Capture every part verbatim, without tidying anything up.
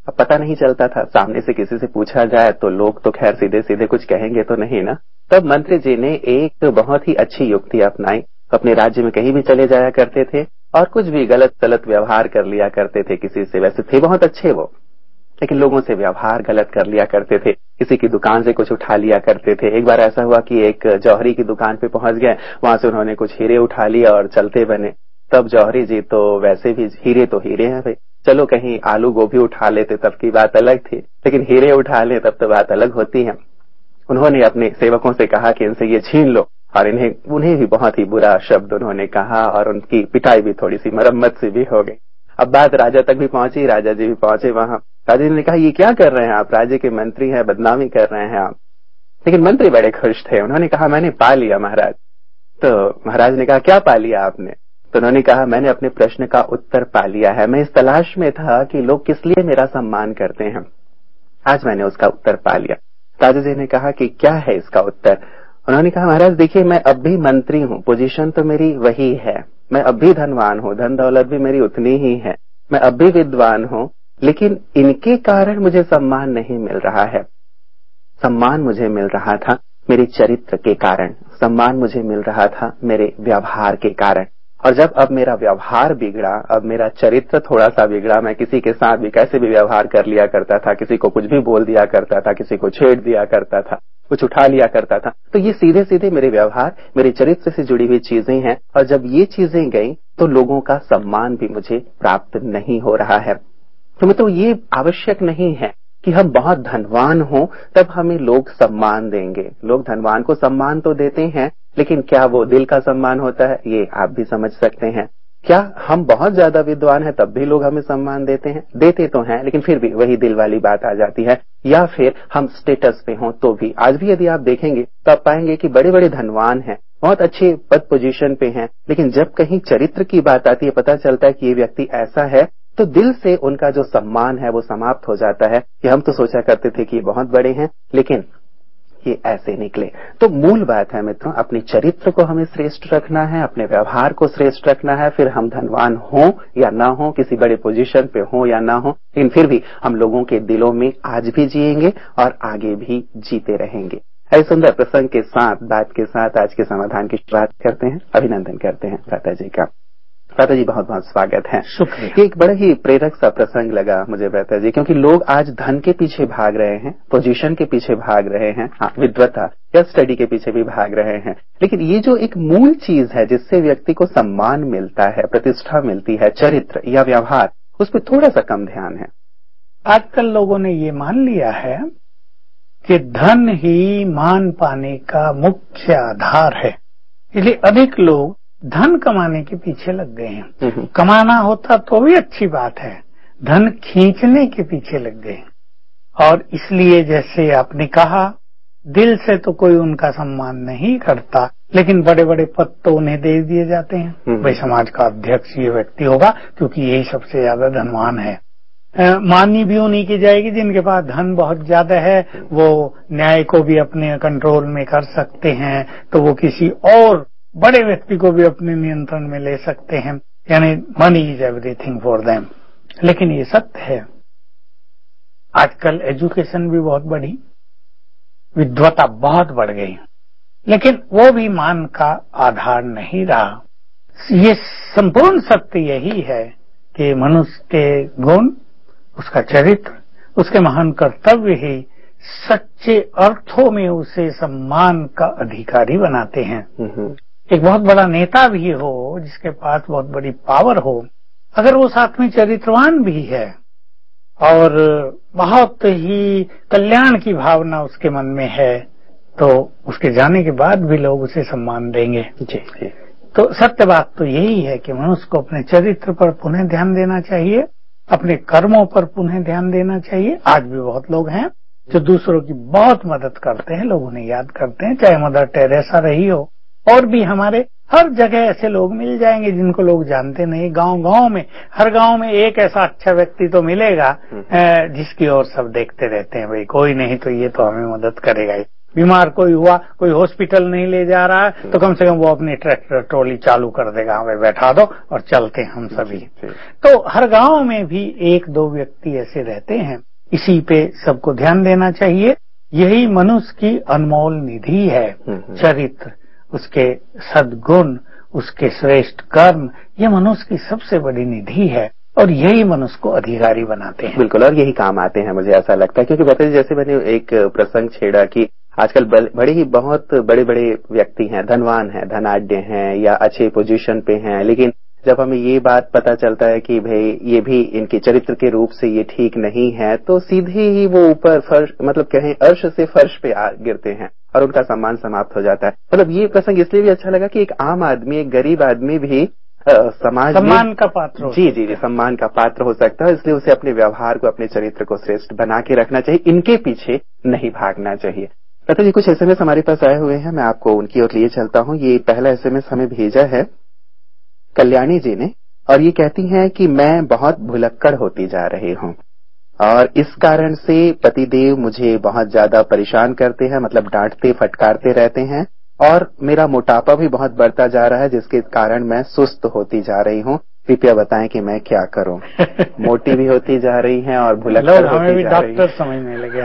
अब पता नहीं चलता था, सामने से किसी से पूछा जाए तो लोग तो खैर सीधे सीधे कुछ कहेंगे तो नहीं ना। तब मंत्री जी ने एक बहुत ही अच्छी युक्ति अपनाई। अपने राज्य में कहीं भी चले जाया करते थे और कुछ भी गलत सलत व्यवहार कर लिया करते थे किसी से। वैसे थे बहुत अच्छे वो, लेकिन लोगों से व्यवहार गलत कर लिया करते थे। किसी की दुकान से कुछ उठा लिया करते थे। एक बार ऐसा हुआ कि एक जौहरी की दुकान पे पहुंच गए, वहां से उन्होंने कुछ हीरे उठा लिया और चलते बने। तब जौहरी जी तो वैसे भी हीरे तो हीरे हैं भाई, चलो कहीं आलू गोभी उठा लेते तब की बात अलग थी, लेकिन हीरे उठा ले तब तो बात अलग होती है। उन्होंने अपने सेवकों से कहा कि इनसे ये छीन लो, और इन्हें उन्हें भी बहुत ही बुरा शब्द उन्होंने कहा और उनकी पिटाई भी थोड़ी सी मरम्मत से भी हो गई। अब बात राजा तक भी पहुंची, राजा जी भी पहुंचे वहां। राजा जी ने कहा ये क्या कर रहे हैं आप, राज्य के मंत्री हैं, बदनामी कर रहे हैं आप। लेकिन मंत्री बड़े खुश थे, उन्होंने कहा मैंने पा लिया महाराज। तो महाराज ने कहा क्या पा लिया आपने? तो उन्होंने कहा मैंने अपने प्रश्न का उत्तर पा लिया है। मैं इस तलाश में था कि लोग किस लिए मेरा सम्मान करते हैं, आज मैंने उसका उत्तर पा लिया। राजा जी ने कहा कि क्या है इसका उत्तर? उन्होंने कहा महाराज देखिए, मैं अब भी मंत्री हूँ, पोजीशन तो मेरी वही है, मैं अब भी धनवान हूँ, धन दौलत भी मेरी उतनी ही है, मैं अब भी विद्वान हूँ, लेकिन इनके कारण मुझे सम्मान नहीं मिल रहा है। सम्मान मुझे मिल रहा था मेरे चरित्र के कारण, सम्मान मुझे मिल रहा था मेरे व्यवहार के कारण। और जब अब मेरा व्यवहार बिगड़ा, अब मेरा चरित्र थोड़ा सा बिगड़ा, मैं किसी के साथ भी कैसे भी व्यवहार कर लिया करता था, किसी को कुछ भी बोल दिया करता था, किसी को छेड़ दिया करता था, कुछ उठा लिया करता था, तो ये सीधे सीधे मेरे व्यवहार, मेरे चरित्र से जुड़ी हुई चीजें हैं। और जब ये चीजें गई तो लोगों का सम्मान भी मुझे प्राप्त नहीं हो रहा है। तो मतलब ये आवश्यक नहीं है कि हम बहुत धनवान हों तब हमें लोग सम्मान देंगे। लोग धनवान को सम्मान तो देते हैं, लेकिन क्या वो दिल का सम्मान होता है, ये आप भी समझ सकते हैं। क्या हम बहुत ज्यादा विद्वान हैं तब भी लोग हमें सम्मान देते हैं? देते तो हैं, लेकिन फिर भी वही दिल वाली बात आ जाती है। या फिर हम स्टेटस पे हों तो भी, आज भी यदि आप देखेंगे तो आप पाएंगे कि बड़े बड़े धनवान हैं, बहुत अच्छे पद पोजीशन पे हैं, लेकिन जब कहीं चरित्र की बात आती है, पता चलता है कि ये व्यक्ति ऐसा है, तो दिल से उनका जो सम्मान है वो समाप्त हो जाता है कि हम तो सोचा करते थे कि ये बहुत बड़े हैं, लेकिन ये ऐसे निकले। तो मूल बात है मित्रों, अपने चरित्र को हमें श्रेष्ठ रखना है, अपने व्यवहार को श्रेष्ठ रखना है। फिर हम धनवान हों या ना हो, किसी बड़े पोजीशन पे हों या ना हो, लेकिन फिर भी हम लोगों के दिलों में आज भी जिएंगे और आगे भी जीते रहेंगे। ऐसे सुंदर प्रसंग के साथ, बात के साथ आज के समाधान की शुरुआत करते हैं। अभिनंदन करते हैं भ्राता जी का। भ्राता जी बहुत बहुत स्वागत है। शुक्रिया। एक बड़ा ही प्रेरक सा प्रसंग लगा मुझे भ्राता जी, क्योंकि लोग आज धन के पीछे भाग रहे हैं, पोजीशन के पीछे भाग रहे हैं, हाँ विद्वता या स्टडी के पीछे भी भाग रहे हैं, लेकिन ये जो एक मूल चीज है जिससे व्यक्ति को सम्मान मिलता है, प्रतिष्ठा मिलती है, चरित्र या व्यवहार, उस पर थोड़ा सा कम ध्यान है। आजकल लोगों ने ये मान लिया है कि धन ही मान पाने का मुख्य आधार है, इसलिए अधिक लोग धन कमाने के पीछे लग गए हैं। कमाना होता तो भी अच्छी बात है, धन खींचने के पीछे लग गए। और इसलिए जैसे आपने कहा, दिल से तो कोई उनका सम्मान नहीं करता, लेकिन बड़े बड़े पद तो उन्हें दे दिए जाते हैं। भाई समाज का अध्यक्ष ये व्यक्ति होगा क्योंकि यही सबसे ज्यादा धनवान है। मानी भी उन्हीं की जाएगी जिनके पास धन बहुत ज्यादा है, वो न्याय को भी अपने कंट्रोल में कर सकते हैं, तो वो किसी और बड़े व्यक्ति को भी अपने नियंत्रण में ले सकते हैं। यानी money is everything for them. लेकिन ये सत्य है, आजकल एजुकेशन भी बहुत बढ़ी, विद्वता बहुत बढ़ गई, लेकिन वो भी मान का आधार नहीं रहा। ये संपूर्ण सत्य यही है कि मनुष्य के गुण, उसका चरित्र, उसके महान कर्तव्य ही सच्चे अर्थों में उसे सम्मान का अधिकारी बनाते हैं। एक बहुत बड़ा नेता भी हो, जिसके पास बहुत बड़ी पावर हो, अगर वो साथ में चरित्रवान भी है और बहुत ही कल्याण की भावना उसके मन में है, तो उसके जाने के बाद भी लोग उसे सम्मान देंगे। जी जी। तो सत्य बात तो यही है कि मनुष्य को अपने चरित्र पर पुनः ध्यान देना चाहिए, अपने कर्मों पर पुनः ध्यान देना चाहिए। आज भी बहुत लोग हैं जो दूसरों की बहुत मदद करते हैं, लोग उन्हें याद करते हैं, चाहे मदर टेरेसा रही हो, और भी हमारे हर जगह ऐसे लोग मिल जाएंगे जिनको लोग जानते नहीं। गांव गांव में, हर गांव में एक ऐसा अच्छा व्यक्ति तो मिलेगा जिसकी ओर सब देखते रहते हैं, भाई कोई नहीं तो ये तो हमें मदद करेगा ही। बीमार कोई हुआ, कोई हॉस्पिटल नहीं ले जा रहा है तो कम से कम वो अपनी ट्रैक्टर ट्रॉली चालू कर देगा, हमें बैठा दो और चलते हम सभी। तो हर गांव में भी एक दो व्यक्ति ऐसे रहते हैं, इसी पे सबको ध्यान देना चाहिए। यही मनुष्य की अनमोल निधि है, चरित्र, उसके सद्गुण, उसके श्रेष्ठ कर्म, ये मनुष्य की सबसे बड़ी निधि है और यही मनुष्य को अधिकारी बनाते हैं। बिल्कुल, और यही काम आते हैं, मुझे ऐसा लगता है। क्योंकि बताइए, जैसे मैंने एक प्रसंग छेड़ा कि आजकल बड़े ही बहुत बड़े बड़े व्यक्ति हैं, धनवान हैं, धनाढ्य हैं या अच्छे पोजीशन पे हैं, लेकिन जब हमें ये बात पता चलता है कि भाई ये भी इनके चरित्र के रूप से ये ठीक नहीं है, तो सीधे ही वो ऊपर फर्श, मतलब कहें अर्श से फर्श पे आ गिरते हैं और उनका सम्मान समाप्त हो जाता है। मतलब ये प्रसंग इसलिए भी अच्छा लगा कि एक आम आदमी, एक गरीब आदमी भी आ, समाज सम्मान का पात्र हो जी जी जी सम्मान का पात्र हो सकता है। इसलिए उसे अपने व्यवहार को, अपने चरित्र को श्रेष्ठ बना के रखना चाहिए, इनके पीछे नहीं भागना चाहिए। लता जी, कुछ एसएमएस हमारे पास आए हुए हैं, मैं आपको उनकी ओर लिए चलता हूँ। ये पहला एसएमएस हमें भेजा है कल्याणी जी ने, और ये कहती हैं कि मैं बहुत भुलक्कड़ होती जा रही हूँ और इस कारण से पतिदेव मुझे बहुत ज्यादा परेशान करते हैं, मतलब डांटते फटकारते रहते हैं, और मेरा मोटापा भी बहुत बढ़ता जा रहा है, जिसके कारण मैं सुस्त होती जा रही हूँ। कृपया बताएं कि मैं क्या करूं। मोटी भी होती जा रही हैं और भुलक्कड़ होती जा रही हैं। हमें भी डॉक्टर समझने लगे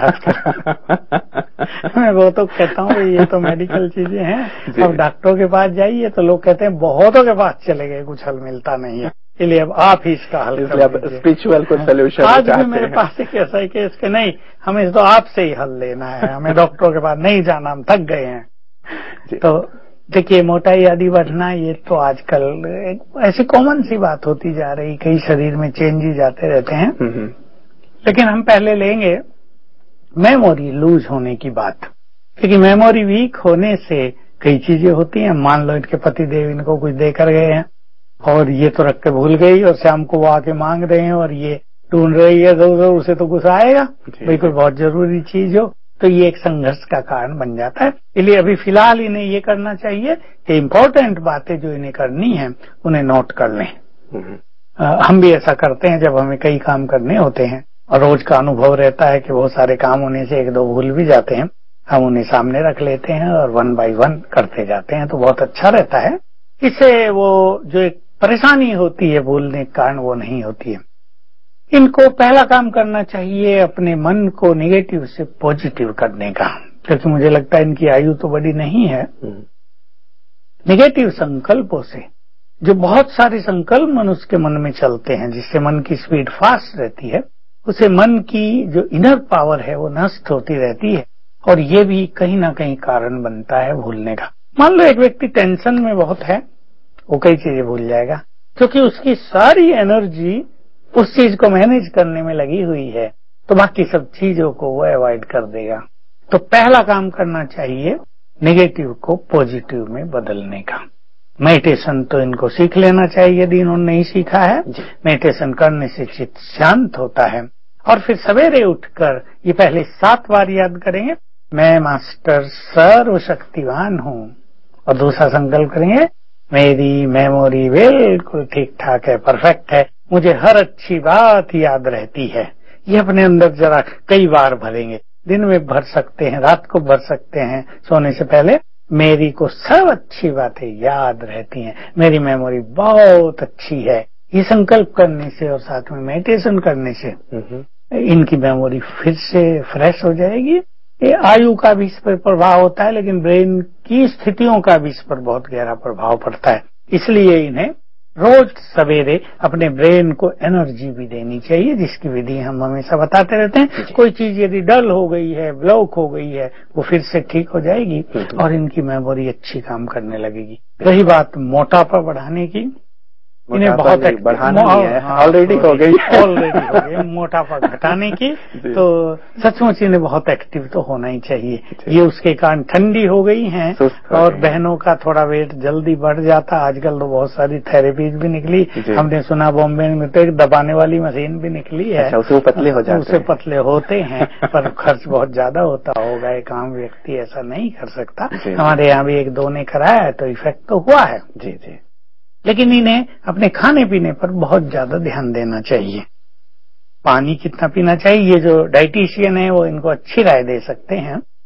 आजकल। मैं वो तो कहता हूँ ये तो मेडिकल चीजें हैं, अब डॉक्टरों के पास जाइए तो लोग कहते हैं बहुतों के पास चले गए, कुछ हल मिलता नहीं है, इसलिए अब आप ही इसका हल कर लीजिए। स्पिरिचुअल कुछ सोल्यूशन आज भी मेरे पास एक ऐसा ही केस के नहीं, हमें तो आपसे ही हल लेना है, हमें डॉक्टरों के पास नहीं जाना, हम थक गए हैं। तो देखिए, मोटाई आदि बढ़ना ये तो आजकल ऐसी कॉमन सी बात होती जा रही, कई शरीर में चेंज ही जाते रहते हैं। लेकिन हम पहले लेंगे मेमोरी लूज होने की बात, क्योंकि मेमोरी वीक होने से कई चीजें होती हैं। मान लो इनके पतिदेव इनको कुछ देकर गए हैं और ये तो रख के भूल गई और शाम को वो आके मांग रहे हैं और ये ढूंढ रही है, तो उसे तो गुस्सा आएगा, भाई कोई बहुत जरूरी चीज हो, तो ये एक संघर्ष का कारण बन जाता है। इसलिए अभी फिलहाल इन्हें ये करना चाहिए कि इम्पोर्टेंट बातें जो इन्हें करनी है उन्हें नोट कर लें। हम भी ऐसा करते हैं जब हमें कई काम करने होते हैं और रोज का अनुभव रहता है कि बहुत सारे काम होने से एक दो भूल भी जाते हैं, हम उन्हें सामने रख लेते हैं और वन बाय वन करते जाते हैं, तो बहुत अच्छा रहता है। इससे वो जो एक परेशानी होती है भूलने के कारण वो नहीं होती है। इनको पहला काम करना चाहिए अपने मन को नेगेटिव से पॉजिटिव करने का, क्योंकि मुझे लगता है इनकी आयु तो बड़ी नहीं है। नेगेटिव संकल्पों से, जो बहुत सारे संकल्प मनुष्य के मन में चलते हैं जिससे मन की स्पीड फास्ट रहती है, उसे मन की जो इनर पावर है वो नष्ट होती रहती है और ये भी कहीं ना कहीं कारण बनता है भूलने का। मान लो एक व्यक्ति टेंशन में बहुत है, वो कई चीजें भूल जाएगा क्योंकि उसकी सारी एनर्जी उस चीज को मैनेज करने में लगी हुई है, तो बाकी सब चीजों को वो अवॉइड कर देगा। तो पहला काम करना चाहिए नेगेटिव को पॉजिटिव में बदलने का। मेडिटेशन तो इनको सीख लेना चाहिए यदि इन्होंने नहीं सीखा है। मेडिटेशन करने से चित्त शांत होता है और फिर सवेरे उठकर ये पहले सात बार याद करेंगे, मैं मास्टर सर्वशक्तिवान हूँ, और दूसरा संकल्प करेंगे, मेरी मेमोरी बिल्कुल ठीक ठाक है, परफेक्ट है, मुझे हर अच्छी बात याद रहती है। ये अपने अंदर जरा कई बार भरेंगे, दिन में भर सकते हैं, रात को भर सकते हैं, सोने से पहले, मेरी को सब अच्छी बातें याद रहती हैं, मेरी मेमोरी बहुत अच्छी है। ये संकल्प करने से और साथ में मेडिटेशन करने से इनकी मेमोरी फिर से फ्रेश हो जाएगी। ये आयु का भी इस पर प्रभाव होता है, लेकिन ब्रेन की स्थितियों का भी इस पर बहुत गहरा प्रभाव पड़ता है। इसलिए इन्हें रोज सवेरे अपने ब्रेन को एनर्जी भी देनी चाहिए, जिसकी विधि हम हमेशा बताते रहते हैं। कोई चीज यदि डल हो गई है, ब्लॉक हो गई है, वो फिर से ठीक हो जाएगी और इनकी मेमोरी अच्छी काम करने लगेगी। रही बात मोटापा बढ़ाने की, इन्हें बहुत बढ़ाना है, ऑलरेडी हो गई ऑलरेडी हो गई मोटापा घटाने की, तो सचमुच इन्हें बहुत एक्टिव तो होना ही चाहिए। ये उसके कारण ठंडी हो गई हैं और बहनों का थोड़ा वेट जल्दी बढ़ जाता। आजकल तो बहुत सारी थेरेपीज भी निकली, हमने सुना बॉम्बे में तो एक दबाने वाली मशीन भी निकली है। अच्छा, उससे पतले हो जाते हैं। उससे पतले होते हैं पर खर्च बहुत ज्यादा होता होगा, एक आम व्यक्ति ऐसा नहीं कर सकता। हमारे यहाँ भी एक दो ने कराया है तो इफेक्ट तो हुआ है। जी जी। लेकिन इन्हें अपने खाने पीने पर बहुत ज्यादा ध्यान देना चाहिए। पानी कितना पीना चाहिए, ये जो डाइटिशियन है वो इनको अच्छी राय दे सकते हैं।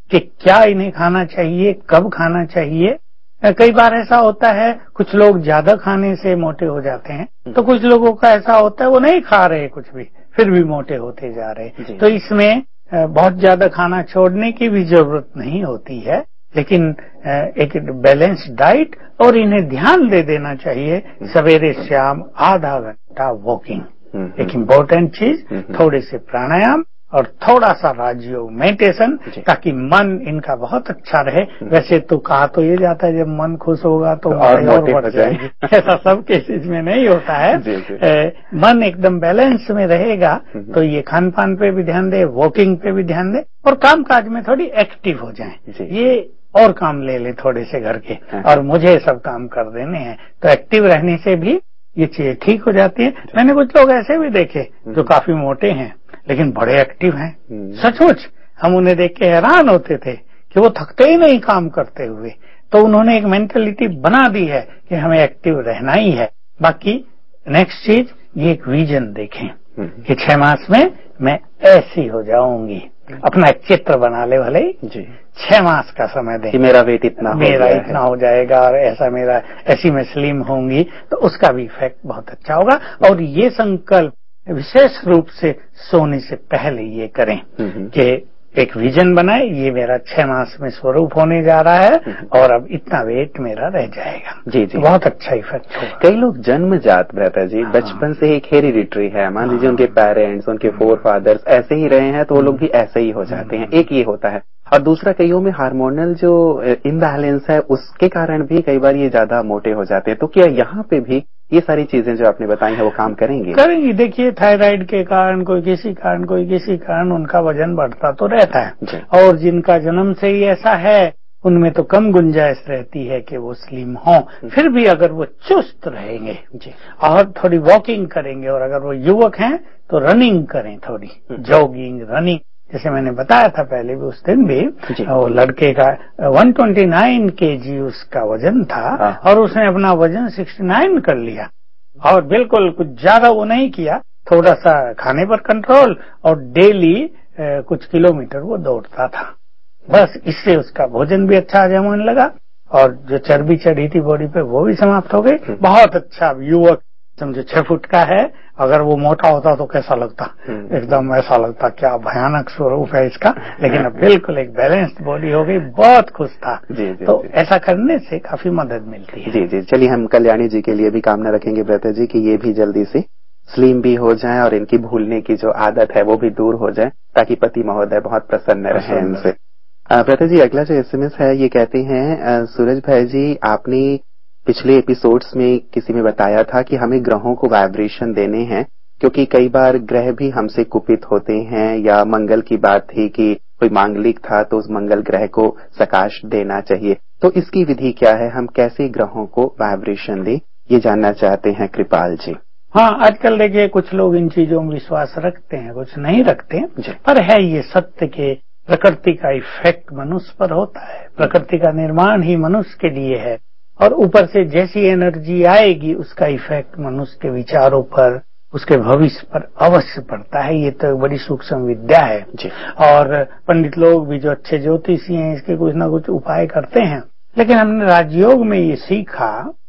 कि क्या इन्हें खाना चाहिए, कब खाना चाहिए। कई बार ऐसा होता है कुछ लोग ज्यादा खाने से मोटे हो जाते हैं, तो कुछ लोगों का ऐसा होता है वो नहीं खा रहे कुछ भी, फिर भी मोटे होते जा रहे। तो इसमें बहुत ज्यादा खाना छोड़ने की भी जरूरत नहीं होती है, लेकिन एक बैलेंस्ड डाइट और इन्हें ध्यान दे देना चाहिए सवेरे शाम आधा घंटा वॉकिंग, एक इम्पोर्टेंट चीज, थोड़े से प्राणायाम और थोड़ा सा राजयोग मेडिटेशन, ताकि मन इनका बहुत अच्छा रहे। वैसे तो कहा तो ये जाता है जब मन खुश होगा तो, तो और, और बढ़ जाएगी, ऐसा सब केसेस में नहीं होता है। जी, जी। ए, मन एकदम बैलेंस में रहेगा तो ये खान पान पे भी ध्यान दे, वॉकिंग पे भी ध्यान दे और काम काज में थोड़ी एक्टिव हो जाए। ये और काम ले ले थोड़े से घर के, और मुझे सब काम कर देने हैं, तो एक्टिव रहने से भी ये चीजें ठीक हो जाती है। मैंने कुछ लोग ऐसे भी देखे जो काफी मोटे हैं लेकिन बड़े एक्टिव हैं, सचमुच हम उन्हें देख के हैरान होते थे कि वो थकते ही नहीं काम करते हुए। तो उन्होंने एक मेंटालिटी बना दी है कि हमें एक्टिव रहना ही है। बाकी नेक्स्ट चीज, ये एक विजन देखें कि छह मास में मैं ऐसी हो जाऊंगी, अपना एक चित्र बना ले भले ही, छह मास का समय दें कि मेरा वेट इतना मेरा हो इतना हो जाएगा और ऐसा मेरा ऐसी मैं स्लिम होंगी, तो उसका भी इफेक्ट बहुत अच्छा होगा। और ये संकल्प विशेष रूप से सोने से पहले ये करें कि एक विजन बनाए, ये मेरा छह मास में स्वरूप होने जा रहा है और अब इतना वेट मेरा रह जाएगा। जी जी, तो बहुत अच्छा इफेक्ट होगा। कई लोग जन्मजात रहता जी, हाँ। बचपन से ही हेरिडिटरी है, मान लीजिए उनके पेरेंट्स, उनके फोर फादर्स ऐसे ही रहे हैं तो वो लोग भी ऐसे ही हो जाते हैं, एक ये होता है। और दूसरा, कईयों में हार्मोनल जो इम्बैलेंस है उसके कारण भी कई बार ये ज्यादा मोटे हो जाते हैं। तो क्या यहाँ पे भी ये सारी चीजें जो आपने बताई है वो काम करेंगी? करेंगी। देखिए, थायराइड के कारण, कोई किसी कारण कोई किसी कारण उनका वजन बढ़ता तो रहता है, और जिनका जन्म से ही ऐसा है उनमें तो कम गुंजाइश रहती है कि वो स्लिम हों। फिर भी अगर वो चुस्त रहेंगे और थोड़ी वॉकिंग करेंगे, और अगर वो युवक हैं तो रनिंग करें, थोड़ी जॉगिंग, रनिंग, जैसे मैंने बताया था पहले भी उस दिन भी, वो लड़के का एक सौ उनतीस केजी उसका वजन था और उसने अपना वजन उनहत्तर कर लिया, और बिल्कुल कुछ ज्यादा वो नहीं किया, थोड़ा सा खाने पर कंट्रोल और डेली कुछ किलोमीटर वो दौड़ता था। बस इससे उसका भोजन भी अच्छा हजम होने लगा और जो चर्बी चढ़ी थी बॉडी पे वो भी समाप्त हो गई। बहुत अच्छा युवक, समझो छह फुट का है, अगर वो मोटा होता तो कैसा लगता, एकदम ऐसा लगता क्या भयानक स्वरूप है इसका, लेकिन अब बिल्कुल एक बैलेंस्ड बॉडी हो गई, बहुत खुश था। जी, जी, तो जी, ऐसा करने से काफी मदद मिलती है। जी जी, चलिए हम कल्याणी जी के लिए भी कामना रखेंगे ब्रता जी कि ये भी जल्दी से स्लिम भी हो जाए और इनकी भूलने की जो आदत है वो भी दूर हो जाए, ताकि पति महोदय बहुत प्रसन्न रहे इनसे। ब्रता जी, अगला जो एसएमएस है ये कहते हैं, सूरज भाई जी, आपने पिछले एपिसोड्स में किसी में बताया था कि हमें ग्रहों को वाइब्रेशन देने हैं, क्योंकि कई बार ग्रह भी हमसे कुपित होते हैं, या मंगल की बात थी कि कोई मांगलिक था तो उस मंगल ग्रह को सकाश देना चाहिए। तो इसकी विधि क्या है, हम कैसे ग्रहों को वाइब्रेशन दें, ये जानना चाहते हैं कृपाल जी। हाँ, आजकल देखिए कुछ लोग इन चीजों में विश्वास रखते हैं, कुछ नहीं रखते, पर है ये सत्य के प्रकृति का इफेक्ट मनुष्य पर होता है, प्रकृति का निर्माण ही मनुष्य के लिए है, और ऊपर से जैसी एनर्जी आएगी उसका इफेक्ट मनुष्य के विचारों पर, उसके भविष्य पर अवश्य पड़ता है। ये तो बड़ी सूक्ष्म विद्या है जी। और पंडित लोग भी जो अच्छे ज्योतिषी हैं इसके कुछ ना कुछ उपाय करते हैं, लेकिन हमने राजयोग में ये सीखा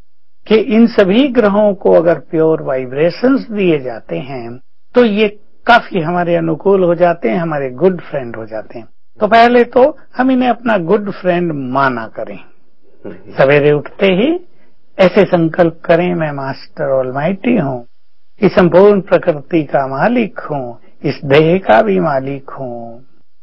कि इन सभी ग्रहों को अगर प्योर वाइब्रेशंस दिए जाते हैं तो ये काफी हमारे अनुकूल हो जाते हैं, हमारे गुड फ्रेंड हो जाते हैं। तो पहले तो हम इन्हें अपना गुड फ्रेंड माना करें, सवेरे उठते ही ऐसे संकल्प करें, मैं मास्टर ऑलमाइटी हूँ, इस संपूर्ण प्रकृति का मालिक हूँ, इस देह का भी मालिक हूँ,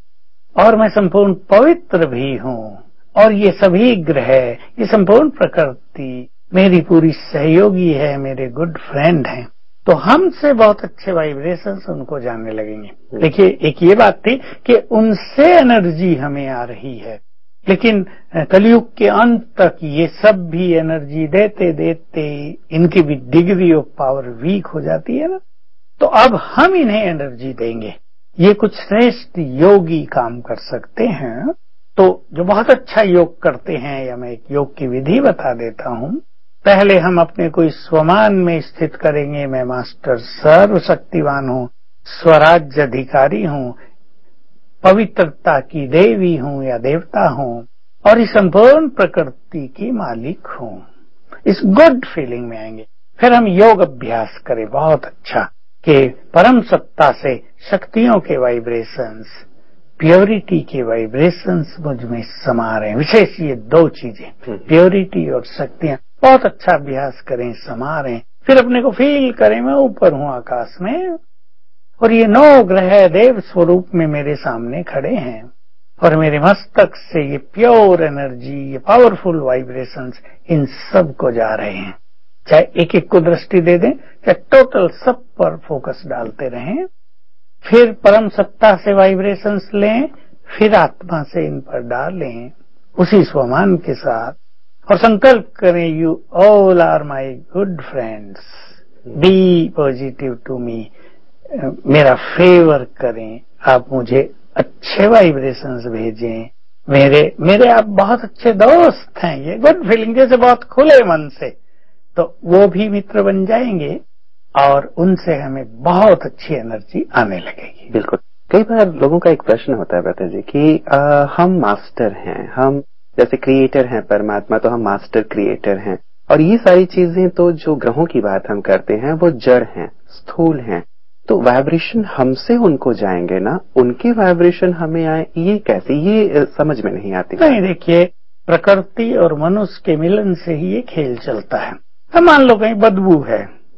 और मैं संपूर्ण पवित्र भी हूँ, और ये सभी ग्रह, ये संपूर्ण प्रकृति मेरी पूरी सहयोगी है, मेरे गुड फ्रेंड हैं। तो हमसे बहुत अच्छे वाइब्रेशंस उनको जानने लगेंगे। देखिए, एक ये बात थी कि उनसे एनर्जी हमें आ रही है, लेकिन कलयुग के अंत तक ये सब भी एनर्जी देते देते इनकी भी डिग्री ऑफ पावर वीक हो जाती है ना, तो अब हम इन्हें एनर्जी देंगे। ये कुछ श्रेष्ठ योगी काम कर सकते हैं। तो जो बहुत अच्छा योग करते हैं, या मैं एक योग की विधि बता देता हूँ। पहले हम अपने को स्वमान में स्थित करेंगे, मैं मास्टर सर्वशक्तिवान हूँ, स्वराज्य अधिकारी हूँ, पवित्रता की देवी हूँ या देवता हूँ और इस संपूर्ण प्रकृति की मालिक हूँ। इस गुड फीलिंग में आएंगे। फिर हम योग अभ्यास करें बहुत अच्छा कि परम सत्ता से शक्तियों के वाइब्रेशंस, प्योरिटी के वाइब्रेशंस मुझ में समा रहे हैं। विशेष ये दो चीजें, प्योरिटी और शक्तियां, बहुत अच्छा अभ्यास करें, समा रहे हैं। फिर अपने को फील करें मैं ऊपर हूँ आकाश में और ये नौ ग्रह देव स्वरूप में मेरे सामने खड़े हैं और मेरे मस्तक से ये प्योर एनर्जी, ये पावरफुल वाइब्रेशंस इन सब को जा रहे हैं। चाहे एक एक को दृष्टि दे दें, चाहे टोटल सब पर फोकस डालते रहें। फिर परम सत्ता से वाइब्रेशंस लें, फिर आत्मा से इन पर डालें उसी स्वमान के साथ और संकल्प करें, you all are my good friends, be positive to me. मेरा फेवर करें, आप मुझे अच्छे वाइब्रेशंस भेजें, मेरे मेरे आप बहुत अच्छे दोस्त हैं। ये गुड फीलिंग जैसे बहुत खुले मन से, तो वो भी मित्र बन जाएंगे और उनसे हमें बहुत अच्छी एनर्जी आने लगेगी। बिल्कुल। कई बार लोगों का एक प्रश्न होता है ब्रता जी कि आ, हम मास्टर हैं, हम जैसे क्रिएटर हैं परमात्मा, तो हम मास्टर क्रिएटर हैं और ये सारी चीजें तो जो ग्रहों की बात हम करते हैं वो जड़ हैं, स्थूल हैं, तो वाइब्रेशन हमसे उनको जाएंगे ना, उनके वाइब्रेशन हमें आए, ये कैसे, ये समझ में नहीं आती। नहीं, देखिए प्रकृति और मनुष्य के मिलन से ही ये खेल चलता है। हम मान लो कहीं बदबू है,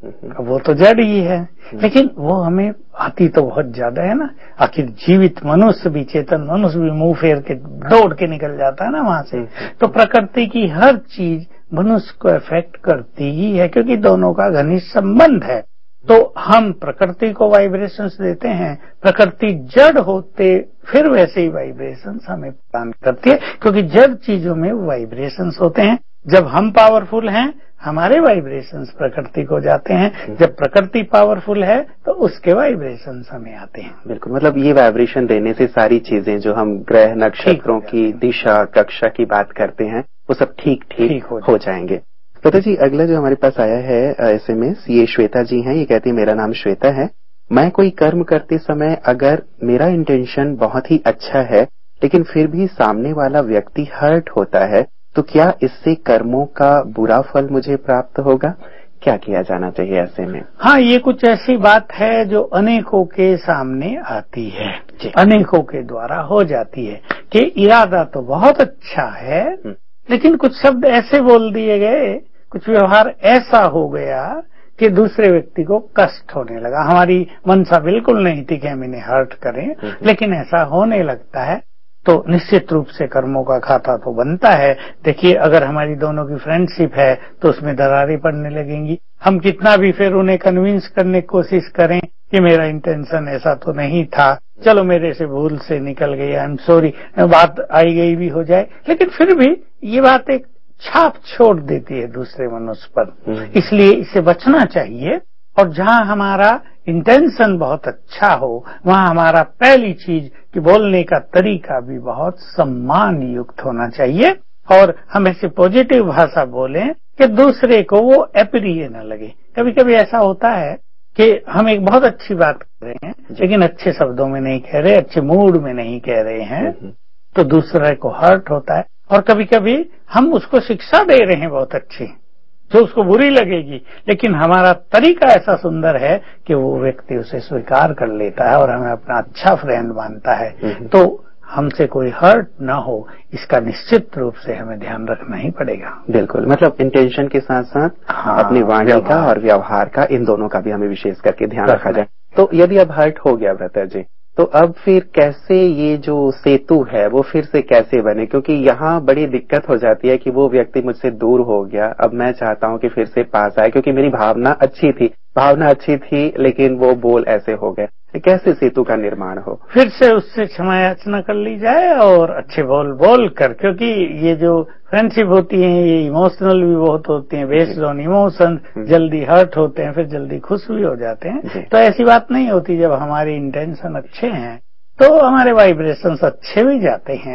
वो तो जड़ ही है, लेकिन वो हमें आती तो बहुत ज्यादा है ना। आखिर जीवित मनुष्य भी, चेतन मनुष्य भी मुंह फेर के दौड़ के निकल जाता है ना वहां से। तो प्रकृति की हर चीज मनुष्य को इफेक्ट करती ही है क्योंकि दोनों का घनिष्ठ संबंध है। तो हम प्रकृति को वाइब्रेशंस देते हैं, प्रकृति जड़ होते फिर वैसे ही वाइब्रेशंस हमें प्रदान करती है क्योंकि जड़ चीजों में वाइब्रेशंस होते हैं। जब हम पावरफुल हैं हमारे वाइब्रेशंस प्रकृति को जाते हैं, जब प्रकृति पावरफुल है तो उसके वाइब्रेशंस हमें आते हैं। बिल्कुल, मतलब ये वाइब्रेशन देने से सारी चीजें जो हम ग्रह नक्षत्रों की दिशा कक्षा की बात करते हैं वो सब ठीक ठीक हो, हो जाएंगे। ब्रता जी, अगला जो हमारे पास आया है एसएमएस, ये श्वेता जी हैं। ये कहती है मेरा नाम श्वेता है, मैं कोई कर्म करते समय अगर मेरा इंटेंशन बहुत ही अच्छा है लेकिन फिर भी सामने वाला व्यक्ति हर्ट होता है तो क्या इससे कर्मों का बुरा फल मुझे प्राप्त होगा? क्या किया जाना चाहिए ऐसे में? हाँ, ये कुछ ऐसी बात है जो अनेकों के सामने आती है, अनेकों के द्वारा हो जाती है कि इरादा तो बहुत अच्छा है लेकिन कुछ शब्द ऐसे बोल दिए गए, कुछ व्यवहार ऐसा हो गया कि दूसरे व्यक्ति को कष्ट होने लगा। हमारी मंशा बिल्कुल नहीं थी कि हम इन्हें हर्ट करें, लेकिन ऐसा होने लगता है तो निश्चित रूप से कर्मों का खाता तो बनता है। देखिए, अगर हमारी दोनों की फ्रेंडशिप है तो उसमें दरारें पड़ने लगेंगी। हम कितना भी फिर उन्हें कन्विंस करने की कोशिश करें कि मेरा इंटेंशन ऐसा तो नहीं था, चलो मेरे से भूल से निकल गई, आई एम सॉरी, बात आई गई भी हो जाए, लेकिन फिर भी ये बात एक छाप छोड़ देती है दूसरे मनुष्य पर। इसलिए इससे बचना चाहिए और जहां हमारा इंटेंशन बहुत अच्छा हो वहां हमारा पहली चीज कि बोलने का तरीका भी बहुत सम्मान युक्त होना चाहिए और हम ऐसे पॉजिटिव भाषा बोलें कि दूसरे को वो अप्रिय न लगे। कभी कभी ऐसा होता है कि हम एक बहुत अच्छी बात कर रहे हैं लेकिन अच्छे शब्दों में नहीं कह रहे, अच्छे मूड में नहीं कह रहे हैं, तो दूसरे को हर्ट होता है। और कभी कभी हम उसको शिक्षा दे रहे हैं बहुत अच्छी जो उसको बुरी लगेगी, लेकिन हमारा तरीका ऐसा सुंदर है कि वो व्यक्ति उसे स्वीकार कर लेता है और हमें अपना अच्छा फ्रेंड मानता है। तो हमसे कोई हर्ट ना हो इसका निश्चित रूप से हमें ध्यान रखना ही पड़ेगा। बिल्कुल, मतलब इंटेंशन के साथ साथ हाँ, अपनी वाणी का और व्यवहार का, इन दोनों का भी हमें विशेष करके ध्यान रखा जाए। तो यदि अब हर्ट हो गया ब्रता जी, तो अब फिर कैसे ये जो सेतु है वो फिर से कैसे बने? क्योंकि यहाँ बड़ी दिक्कत हो जाती है कि वो व्यक्ति मुझसे दूर हो गया, अब मैं चाहता हूँ कि फिर से पास आए क्योंकि मेरी भावना अच्छी थी भावना अच्छी थी लेकिन वो बोल ऐसे हो गए। कैसे सेतु का निर्माण हो? फिर से उससे क्षमा याचना कर ली जाए और अच्छे बोल बोल कर, क्योंकि ये जो फ्रेंडशिप होती है ये इमोशनल भी बहुत होती है, बेस्ड ऑन इमोशन, जल्दी हर्ट होते हैं फिर जल्दी खुश भी हो जाते हैं। तो ऐसी बात नहीं होती, जब हमारे इंटेंशन अच्छे हैं तो हमारे वाइब्रेशंस अच्छे भी जाते हैं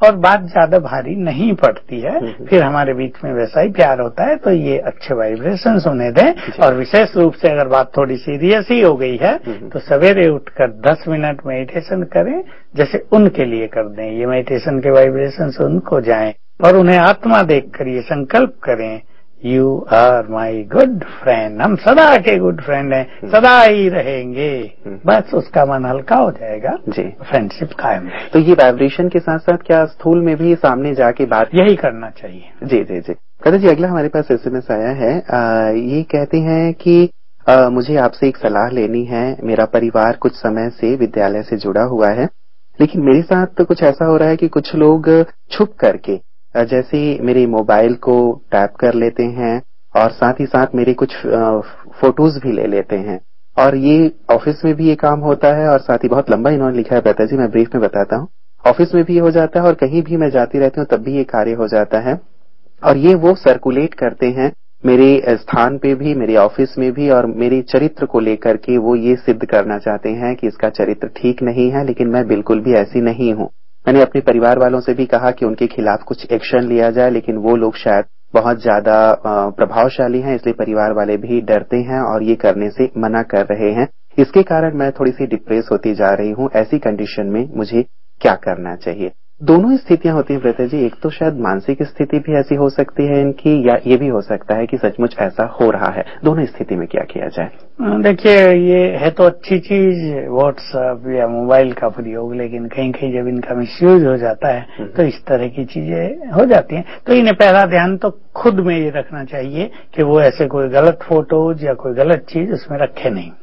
और बात ज्यादा भारी नहीं पड़ती है, फिर हमारे बीच में वैसा ही प्यार होता है। तो ये अच्छे वाइब्रेशंस होने दें। और विशेष रूप से अगर बात थोड़ी सीरियस ही हो गई है तो सवेरे उठकर दस मिनट मेडिटेशन करें, जैसे उनके लिए कर दें। ये मेडिटेशन के वाइब्रेशंस उनको जाएं और उन्हें आत्मा देखकर ये संकल्प करें, you are my good friend. हम सदा के गुड फ्रेंड हैं, सदा ही रहेंगे। बस उसका मन हल्का हो जाएगा जी, फ्रेंडशिप कायम रहेगी। तो ये वाइब्रेशन के साथ साथ क्या स्थूल में भी सामने जाके बात यही करना चाहिए। जी जी जी। कहते जी, अगला हमारे पास एसएमएस आया है। आ, ये कहते हैं कि आ, मुझे आपसे एक सलाह लेनी है। मेरा परिवार कुछ समय से विद्यालय से जुड़ा हुआ है, लेकिन मेरे साथ तो कुछ ऐसा हो रहा है कि कुछ लोग छुप करके जैसे मेरे मोबाइल को टैप कर लेते हैं और साथ ही साथ मेरे कुछ फोटोज भी ले लेते हैं। और ये ऑफिस में भी ये काम होता है और साथ ही बहुत लंबा इन्होंने लिखा है बेटा जी, मैं ब्रीफ में बताता हूँ। ऑफिस में भी ये हो जाता है और कहीं भी मैं जाती रहती हूँ तब भी ये कार्य हो जाता है। और ये वो सर्कुलेट करते हैं मेरे स्थान पे भी, मेरे ऑफिस में भी, और मेरे चरित्र को लेकर के वो ये सिद्ध करना चाहते हैं कि इसका चरित्र ठीक नहीं है, लेकिन मैं बिल्कुल भी ऐसी नहीं हूँ। मैंने अपने परिवार वालों से भी कहा कि उनके खिलाफ कुछ एक्शन लिया जाए, लेकिन वो लोग शायद बहुत ज्यादा प्रभावशाली हैं, इसलिए परिवार वाले भी डरते हैं और ये करने से मना कर रहे हैं। इसके कारण मैं थोड़ी सी डिप्रेस होती जा रही हूँ। ऐसी कंडीशन में मुझे क्या करना चाहिए? दोनों ही स्थितियां होती हैं ब्रता जी। एक तो शायद मानसिक स्थिति भी ऐसी हो सकती है इनकी, या ये भी हो सकता है कि सचमुच ऐसा हो रहा है। दोनों स्थिति में क्या किया जाए? देखिए, ये है तो अच्छी चीज व्हाट्सएप या मोबाइल का प्रयोग, लेकिन कहीं कहीं जब इनका मिसयूज हो जाता है तो इस तरह की चीजें हो जाती हैं। तो इन्हें पहला ध्यान तो खुद में ये रखना चाहिए कि वो ऐसे कोई गलत फोटोज या कोई गलत चीज उसमें रखे नहीं।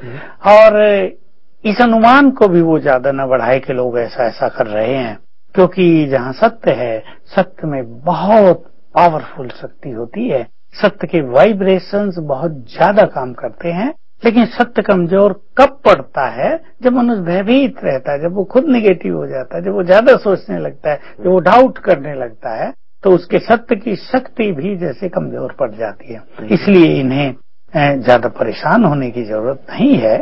और इस अनुमान को भी वो ज्यादा न बढ़ाए कि लोग ऐसा ऐसा कर रहे हैं, क्योंकि जहाँ सत्य है, सत्य में बहुत पावरफुल शक्ति होती है। सत्य के वाइब्रेशंस बहुत ज्यादा काम करते हैं। लेकिन सत्य कमजोर कब पड़ता है? जब मनुष्य भयभीत रहता है, जब वो खुद निगेटिव हो जाता है, जब वो ज्यादा सोचने लगता है, जब वो डाउट करने लगता है, तो उसके सत्य की शक्ति भी जैसे कमजोर पड़ जाती है। इसलिए इन्हें ज्यादा परेशान होने की जरूरत नहीं है।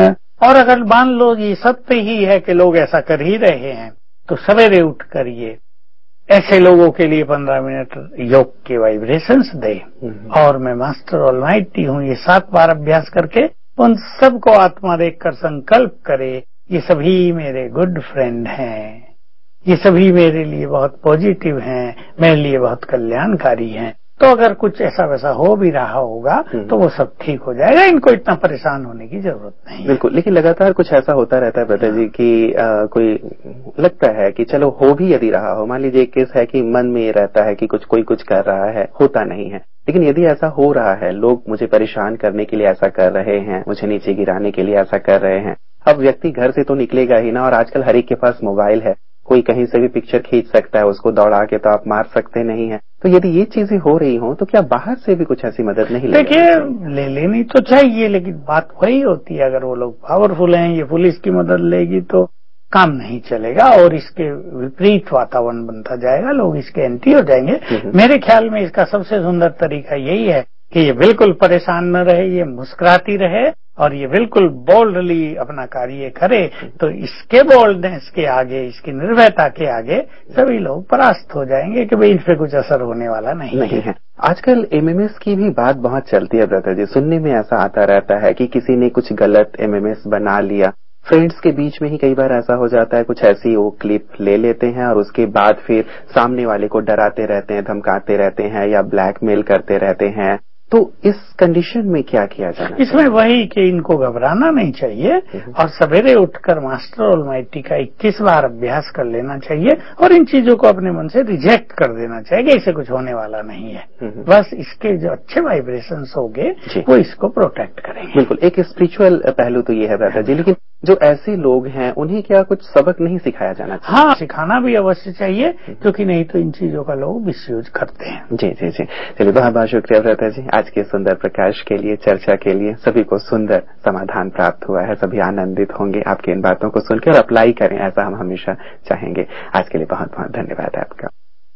और अगर मान लो ये सत्य ही है कि लोग ऐसा कर ही रहे हैं, तो सवेरे उठ कर ये ऐसे लोगों के लिए पंद्रह मिनट योग के वाइब्रेशंस दे। और मैं मास्टर ऑलमाइटी हूँ, ये सात बार अभ्यास करके उन सबको आत्मा देखकर संकल्प करे, ये सभी मेरे गुड फ्रेंड हैं, ये सभी मेरे लिए बहुत पॉजिटिव हैं, मेरे लिए बहुत कल्याणकारी हैं। तो अगर कुछ ऐसा वैसा हो भी रहा होगा तो वो सब ठीक हो जाएगा। इनको इतना परेशान होने की जरूरत नहीं है। बिल्कुल, लेकिन लगातार कुछ ऐसा होता रहता है ब्रता जी कि आ, कोई लगता है कि चलो हो भी यदि रहा हो, मान लीजिए एक केस है कि मन में ये रहता है कि कुछ कोई कुछ कर रहा है, होता नहीं है, लेकिन यदि ऐसा हो रहा है, लोग मुझे परेशान करने के लिए ऐसा कर रहे हैं, मुझे नीचे गिराने के लिए ऐसा कर रहे हैं, अब व्यक्ति घर से तो निकलेगा ही ना। और आजकल हर एक के पास मोबाइल है, कोई कहीं से भी पिक्चर खींच सकता है, उसको दौड़ा के तो आप मार सकते नहीं है। तो यदि ये चीजें हो रही हों तो क्या बाहर से भी कुछ ऐसी मदद नहीं ले देखिए, ले लेनी तो चाहिए, लेकिन बात वही होती है, अगर वो लोग पावरफुल हैं, ये पुलिस की मदद लेगी तो काम नहीं चलेगा और इसके विपरीत वातावरण बनता जाएगा, लोग इसके एंटी हो जाएंगे। मेरे ख्याल में इसका सबसे सुंदर तरीका यही है कि ये बिल्कुल परेशान न रहे, ये मुस्कुराती रहे और ये बिल्कुल बोल्डली अपना कार्य करे। तो इसके बोल्डनेस के आगे, इसकी निर्भयता के आगे सभी लोग परास्त हो जाएंगे कि भाई इन पे कुछ असर होने वाला नहीं, नहीं है। आजकल एमएमएस की भी बात बहुत चलती है ब्रता जी, सुनने में ऐसा आता रहता है कि किसी ने कुछ गलत एमएमएस बना लिया। फ्रेंड्स के बीच में ही कई बार ऐसा हो जाता है, कुछ ऐसी वो क्लिप ले लेते हैं और उसके बाद फिर सामने वाले को डराते रहते हैं, धमकाते रहते हैं या ब्लैकमेल करते रहते हैं। तो इस कंडीशन में क्या किया जाना? इसमें वही कि इनको घबराना नहीं चाहिए और सवेरे उठकर मास्टर ऑलमाइटी का इक्कीस बार अभ्यास कर लेना चाहिए और इन चीजों को अपने मन से रिजेक्ट कर देना चाहिए कि इसे कुछ होने वाला नहीं है। बस इसके जो अच्छे वाइब्रेशंस होंगे वो इसको प्रोटेक्ट करेंगे। बिल्कुल, एक स्पिरिचुअल पहलू तो ये है ब्रता जी, लेकिन जो ऐसे लोग हैं उन्हें क्या कुछ सबक नहीं सिखाया जाना चाहिए? हाँ, सिखाना भी अवश्य चाहिए, क्योंकि नहीं तो इन चीजों का लोग मिसयूज करते हैं। जी जी जी, चलिए बहुत बहुत शुक्रिया ब्रता जी आज के सुंदर प्रकाश के लिए, चर्चा के लिए। सभी को सुंदर समाधान प्राप्त हुआ है, सभी आनंदित होंगे आपकी इन बातों को सुनकर और अप्लाई करें, ऐसा हम हमेशा चाहेंगे। आज के लिए बहुत बहुत धन्यवाद आपका।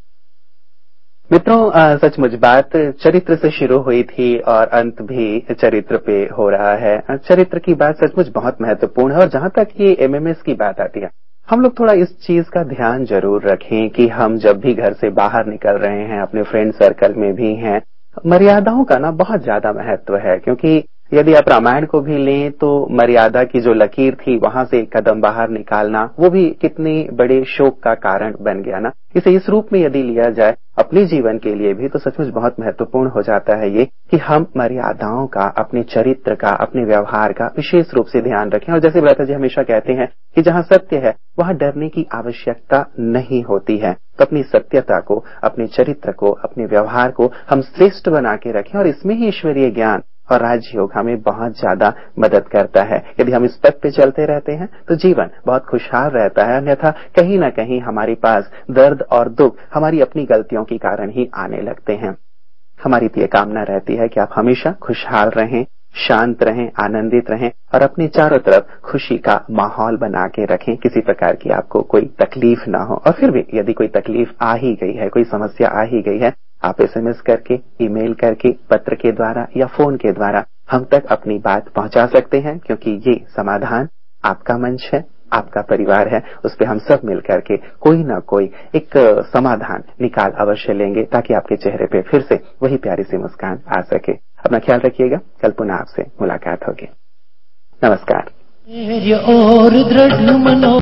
मित्रों, सचमुच बात चरित्र से शुरू हुई थी और अंत भी चरित्र पे हो रहा है। चरित्र की बात सचमुच बहुत महत्वपूर्ण है और जहां तक ये एमएमएस की बात आती है, हम लोग थोड़ा इस चीज का ध्यान जरूर रखें कि हम जब भी घर से बाहर निकल रहे हैं, अपने फ्रेंड सर्कल में भी हैं, मर्यादाओं का ना बहुत ज्यादा महत्व है। क्योंकि यदि आप रामायण को भी लें तो मर्यादा की जो लकीर थी वहां से एक कदम बाहर निकालना, वो भी कितनी बड़े शोक का कारण बन गया ना। इसे इस रूप में यदि लिया जाए अपने जीवन के लिए भी, तो सचमुच बहुत महत्वपूर्ण हो जाता है ये कि हम मर्यादाओं का, अपने चरित्र का, अपने व्यवहार का विशेष रूप से ध्यान रखें। और जैसे भ्राता जी हमेशा कहते हैं कि जहां सत्य है वहां डरने की आवश्यकता नहीं होती है। तो अपनी सत्यता को, अपने चरित्र को, अपने व्यवहार को हम श्रेष्ठ बना के रखें, और इसमें ही ईश्वरीय ज्ञान और राजयोग हमें बहुत ज्यादा मदद करता है। यदि हम इस पथ पे चलते रहते हैं तो जीवन बहुत खुशहाल रहता है। अन्यथा कहीं ना कहीं हमारे पास दर्द और दुख हमारी अपनी गलतियों के कारण ही आने लगते हैं। हमारी तो ये कामना रहती है कि आप हमेशा खुशहाल रहें, शांत रहें, आनंदित रहें और अपने चारों तरफ खुशी का माहौल बना के रखें। किसी प्रकार की आपको कोई तकलीफ ना हो। और फिर भी यदि कोई तकलीफ आ ही गई है, कोई समस्या आ ही गई है, आप एसएमएस करके, ईमेल करके, पत्र के द्वारा या फोन के द्वारा हम तक अपनी बात पहुंचा सकते हैं। क्योंकि ये समाधान आपका मंच है, आपका परिवार है, उस पर हम सब मिल करके कोई ना कोई एक समाधान निकाल अवश्य लेंगे, ताकि आपके चेहरे पे फिर से वही प्यारी सी मुस्कान आ सके। अपना ख्याल रखिएगा। कल पुनः आपसे मुलाकात होगी। नमस्कार।